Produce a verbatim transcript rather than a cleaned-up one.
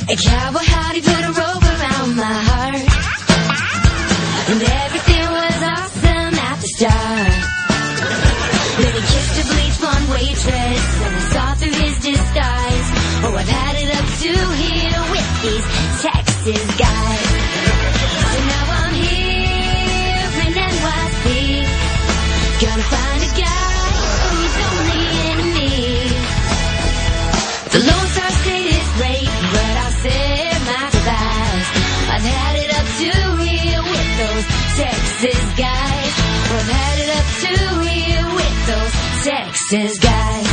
A cowboy hat, he put a rope around my heart, and everything was awesome at the start. Then he kissed a bleach blonde waitress, and I saw through his disguise. Oh, I've had it up to here with these Texas guys. So now I'm here in N Y C, gonna find a guy who's only in me. The Lone Star State is great, but I'll save my surprise. I've had it up to here with those Texas guys. I've had it up to here with those Texas guys.